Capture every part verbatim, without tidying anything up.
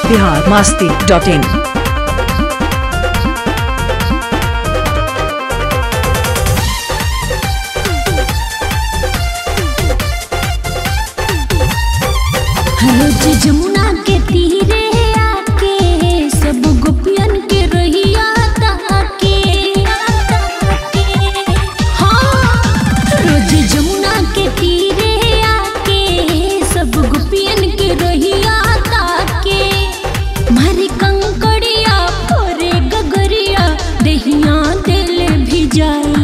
Bihar Masti dot in. रोज जमुना के तीरे आके सब गोपियन के रहिया ताके। हाँ, रोज जमुना के तीरे आके सब गोपियन के रहिया ताके। मारे कंकड़िया फोरे गगरिया देहिया दिल भी जाई।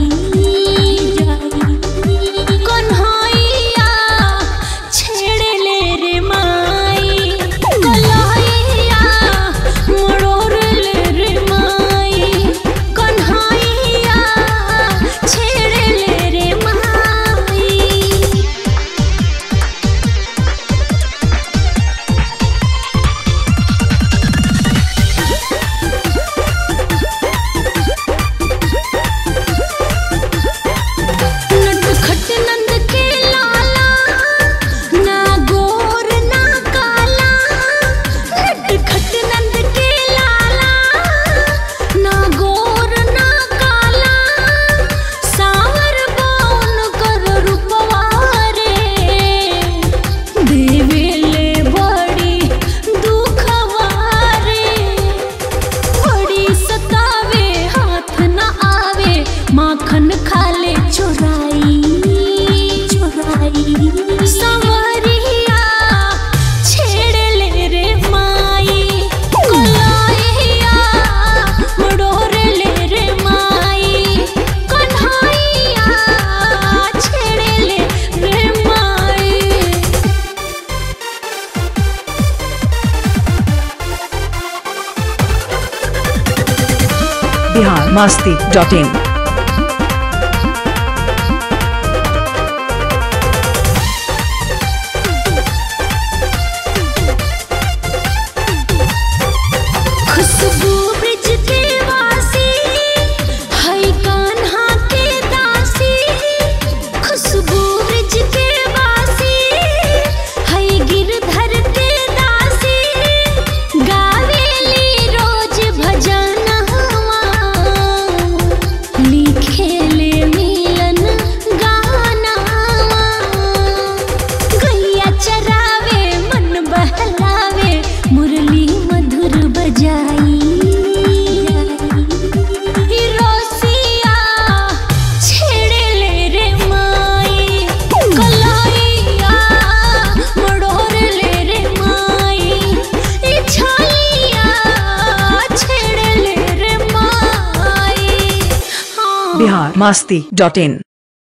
माखन खाले चुराई चुराई संवरिया छेड़ ले रे माई। कलाइया मड़ोर ले रे माई। कन्हैया छेड़ ले रे माई। Bihar Masti dot in. Bihar Masti dot in.